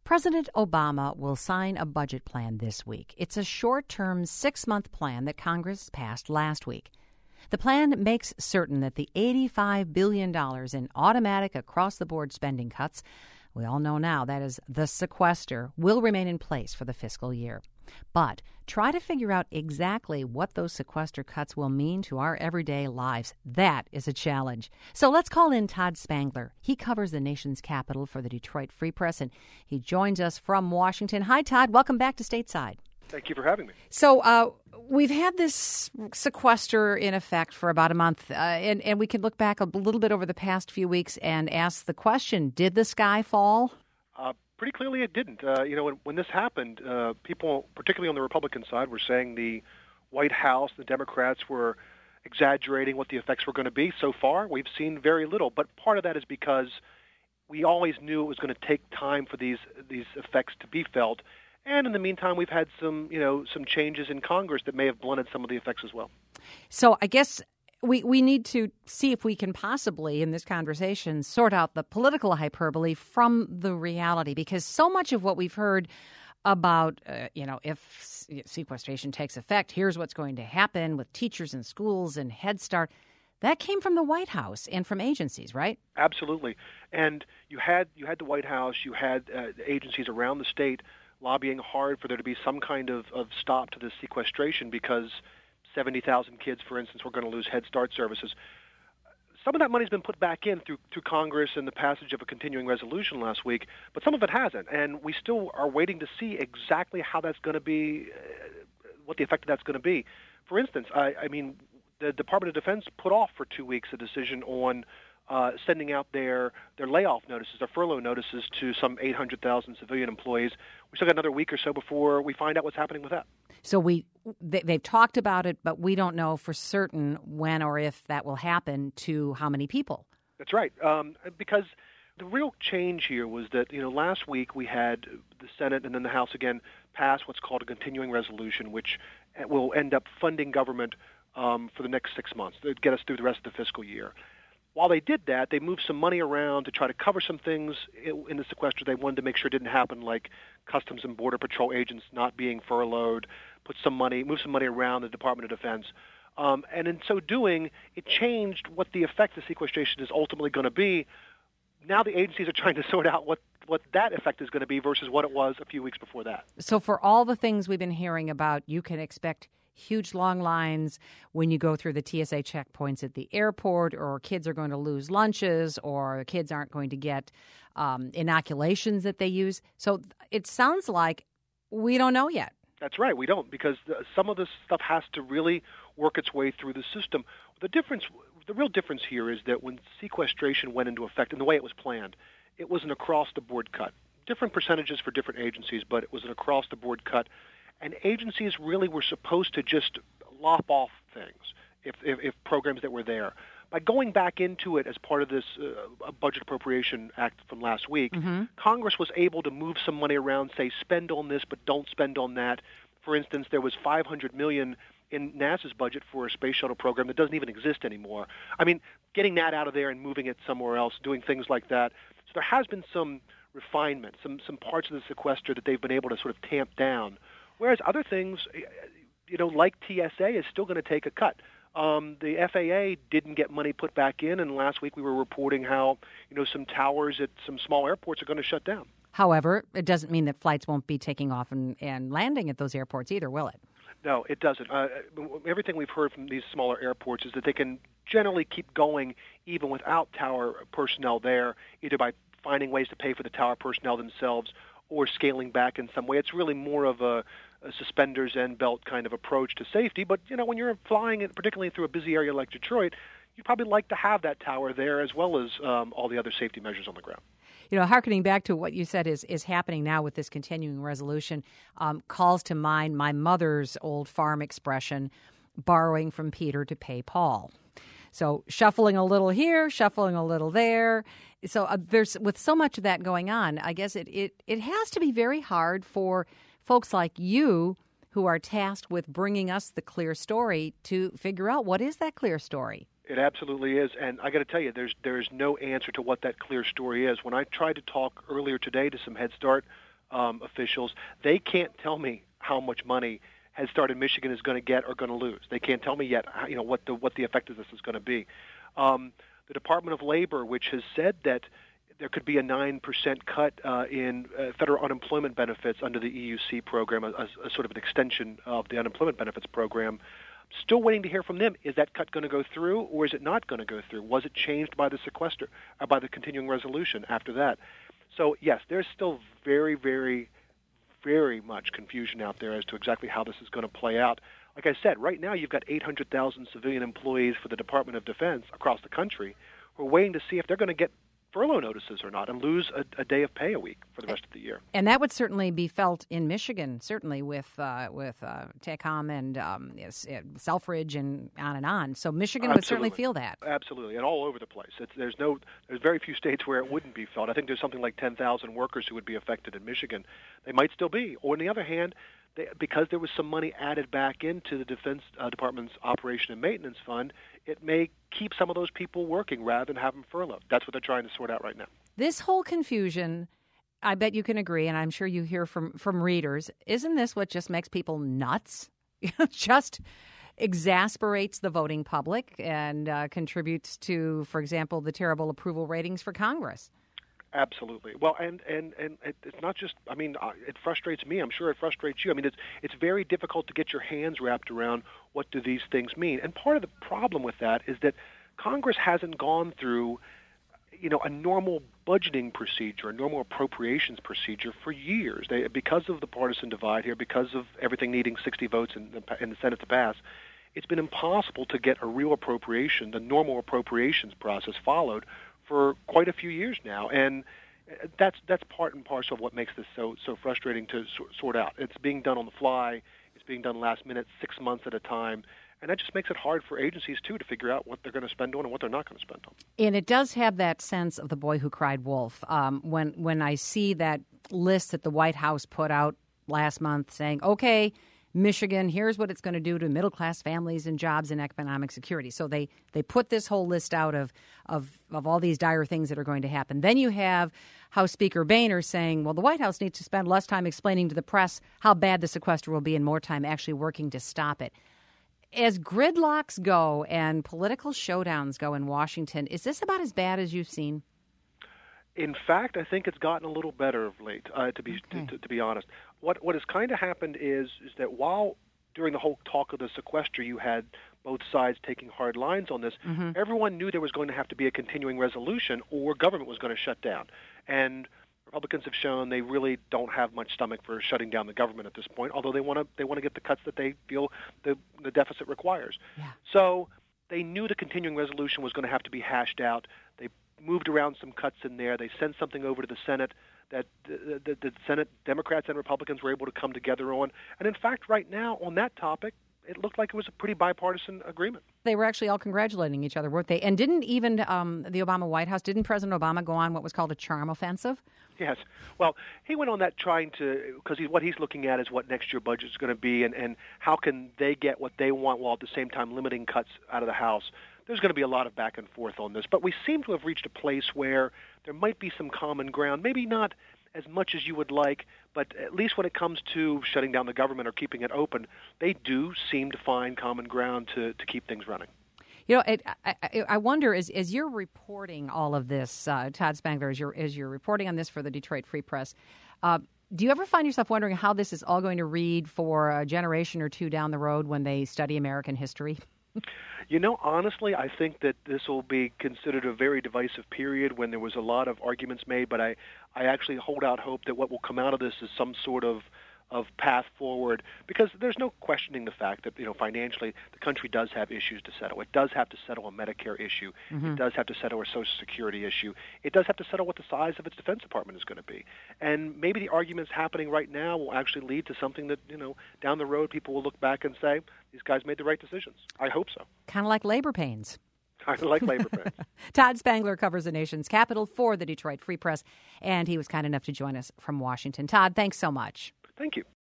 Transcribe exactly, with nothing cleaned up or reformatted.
President Obama will sign a budget plan this week. It's a short-term six-month plan that Congress passed last week. The plan makes certain that the eighty-five billion dollars in automatic across-the-board spending cuts, we all know now that is the sequester, will remain in place for the fiscal year. But try to figure out exactly what those sequester cuts will mean to our everyday lives. That is a challenge. So let's call in Todd Spangler. He covers the nation's capital for the Detroit Free Press, and he joins us from Washington. Hi, Todd. Welcome back to Stateside. Thank you for having me. So uh, we've had this sequester in effect for about a month, uh, and, and we can look back a little bit over the past few weeks and ask the question, did the sky fall? Uh, pretty clearly it didn't. Uh, you know, when, when this happened, uh, people, particularly on the Republican side, were saying the White House, the Democrats were exaggerating what the effects were going to be. So far, we've seen very little. But part of that is because we always knew it was going to take time for these these effects to be felt. And in the meantime, we've had some, you know, some changes in Congress that may have blunted some of the effects as well. So I guess we, we need to see if we can possibly, in this conversation, sort out the political hyperbole from the reality, because so much of what we've heard about, uh, you know, if sequestration takes effect, here's what's going to happen with teachers and schools and Head Start. That came from the White House and from agencies, right? Absolutely. And you had you had the White House, you had uh, agencies around the state lobbying hard for there to be some kind of, of stop to this sequestration because seventy thousand kids, for instance, were going to lose Head Start services. Some of that money's been put back in through through Congress and the passage of a continuing resolution last week, but some of it hasn't, and we still are waiting to see exactly how that's going to be, uh, what the effect of that's going to be. For instance, I, I mean, the Department of Defense put off for two weeks a decision on Uh, sending out their, their layoff notices, their furlough notices to some eight hundred thousand civilian employees. We still got another week or so before we find out what's happening with that. So we they, they've talked about it, but we don't know for certain when or if that will happen to how many people. That's right, um, because the real change here was that, you know, last week we had the Senate and then the House again pass what's called a continuing resolution, which will end up funding government um, for the next six months to get us through the rest of the fiscal year. While they did that, they moved some money around to try to cover some things in the sequester they wanted to make sure it didn't happen, like Customs and Border Patrol agents not being furloughed, put some money, move some money around the Department of Defense. Um, and in so doing, it changed what the effect of sequestration is ultimately going to be. Now the agencies are trying to sort out what, what that effect is going to be versus what it was a few weeks before that. So for all the things we've been hearing about, you can expect huge long lines when you go through the T S A checkpoints at the airport, or kids are going to lose lunches, or kids aren't going to get um, inoculations that they use. So it sounds like we don't know yet. That's right. We don't, because the, some of this stuff has to really work its way through the system. The difference, the real difference here is that when sequestration went into effect and the way it was planned, it was an across-the-board cut. Different percentages for different agencies, but it was an across-the-board cut. And agencies really were supposed to just lop off things if, if, if programs that were there. By going back into it as part of this uh, Budget Appropriation Act from last week, mm-hmm. Congress was able to move some money around, say, spend on this but don't spend on that. For instance, there was five hundred million dollars in NASA's budget for a space shuttle program that doesn't even exist anymore. I mean, getting that out of there and moving it somewhere else, doing things like that. So there has been some refinement, some, some parts of the sequester that they've been able to sort of tamp down. Whereas other things, you know, like T S A is still going to take a cut. Um, the F A A didn't get money put back in, and last week we were reporting how, you know, some towers at some small airports are going to shut down. However, it doesn't mean that flights won't be taking off and, and landing at those airports either, will it? No, it doesn't. Uh, everything we've heard from these smaller airports is that they can generally keep going even without tower personnel there, either by finding ways to pay for the tower personnel themselves or scaling back in some way. It's really more of a, a suspenders and belt kind of approach to safety. But, you know, when you're flying, particularly through a busy area like Detroit, you'd probably like to have that tower there as well as um, all the other safety measures on the ground. You know, hearkening back to what you said is, is happening now with this continuing resolution, um, calls to mind my mother's old farm expression, borrowing from Peter to pay Paul. So shuffling a little here, shuffling a little there. So uh, there's with so much of that going on, I guess it, it, it has to be very hard for folks like you who are tasked with bringing us the clear story to figure out what is that clear story. It absolutely is, and I got to tell you, there's there's no answer to what that clear story is. When I tried to talk earlier today to some Head Start um, officials. They can't tell me how much money Head Start in Michigan is going to get or going to lose. They can't tell me yet, how, you know, what the what the effect of this is going to be. Um, the Department of Labor, which has said that there could be a nine percent cut uh, in uh, federal unemployment benefits under the E U C program, a, a, a sort of an extension of the unemployment benefits program. Still waiting to hear from them. Is that cut going to go through, or is it not going to go through? Was it changed by the sequester, or by the continuing resolution after that? So, yes, there's still very, very, very much confusion out there as to exactly how this is going to play out. Like I said, right now you've got eight hundred thousand civilian employees for the Department of Defense across the country who are waiting to see if they're going to get furlough notices or not and lose a, a day of pay a week for the rest of the year. And that would certainly be felt in Michigan, certainly with uh, with uh, TACOM and um, yes, uh, Selfridge and on and on. So Michigan Absolutely. would certainly feel that. Absolutely, and all over the place. It's, there's no, there's very few states where it wouldn't be felt. I think there's something like ten thousand workers who would be affected in Michigan. They might still be. Or on the other hand, they, because there was some money added back into the Defense uh, Department's Operation and Maintenance Fund, it may keep some of those people working rather than have them furloughed. That's what they're trying to sort out right now. This whole confusion, I bet you can agree, and I'm sure you hear from, from readers, isn't this what just makes people nuts? Just exasperates the voting public and uh, contributes to, for example, the terrible approval ratings for Congress. Absolutely. Well, and, and, and it's not just, I mean, it frustrates me. I'm sure it frustrates you. I mean, it's it's very difficult to get your hands wrapped around what do these things mean. And part of the problem with that is that Congress hasn't gone through, you know, a normal budgeting procedure, a normal appropriations procedure for years. They, because of the partisan divide here, because of everything needing sixty votes in the, in the Senate to pass, it's been impossible to get a real appropriation, the normal appropriations process followed for quite a few years now, and that's that's part and parcel of what makes this so so frustrating to sort out. It's being done on the fly. It's being done last minute, six months at a time, and that just makes it hard for agencies too to figure out what they're going to spend on and what they're not going to spend on. And it does have that sense of the boy who cried wolf. Um, when when I see that list that the White House put out last month, saying, "Okay, Michigan, here's what it's going to do to middle-class families and jobs and economic security." So they, they put this whole list out of, of, of all these dire things that are going to happen. Then you have House Speaker Boehner saying, well, the White House needs to spend less time explaining to the press how bad the sequester will be and more time actually working to stop it. As gridlocks go and political showdowns go in Washington, is this about as bad as you've seen? In fact, I think it's gotten a little better of late, uh, to be okay. to, to be honest. What what has kind of happened is is that while during the whole talk of the sequester you had both sides taking hard lines on this, mm-hmm. everyone knew there was going to have to be a continuing resolution or government was going to shut down. And Republicans have shown they really don't have much stomach for shutting down the government at this point, although they want to they want to get the cuts that they feel the, the deficit requires. Yeah. So they knew the continuing resolution was going to have to be hashed out. They moved around some cuts in there. They sent something over to the Senate that the, the, the Senate Democrats and Republicans were able to come together on. And in fact, right now on that topic, it looked like it was a pretty bipartisan agreement. They were actually all congratulating each other, weren't they? And didn't even um, the Obama White House, didn't President Obama go on what was called a charm offensive? Yes. Well, he went on that trying to, because he, what he's looking at is what next year budget is going to be and, and how can they get what they want while at the same time limiting cuts out of the House. There's going to be a lot of back and forth on this, but we seem to have reached a place where there might be some common ground, maybe not as much as you would like, but at least when it comes to shutting down the government or keeping it open, they do seem to find common ground to, to keep things running. You know, it, I, I wonder, as, as you're reporting all of this, uh, Todd Spangler, as you're, as you're reporting on this for the Detroit Free Press, uh, do you ever find yourself wondering how this is all going to read for a generation or two down the road when they study American history? You know, honestly, I think that this will be considered a very divisive period when there was a lot of arguments made, but I, I actually hold out hope that what will come out of this is some sort of of path forward, because there's no questioning the fact that, you know, financially the country does have issues to settle. It does have to settle a Medicare issue. Mm-hmm. It does have to settle a Social Security issue. It does have to settle what the size of its Defense Department is going to be. And maybe the arguments happening right now will actually lead to something that, you know, down the road people will look back and say, these guys made the right decisions. I hope so. Kind of like labor pains. Kind of like labor pains. Todd Spangler covers the nation's capital for the Detroit Free Press, and he was kind enough to join us from Washington. Todd, thanks so much. Thank you.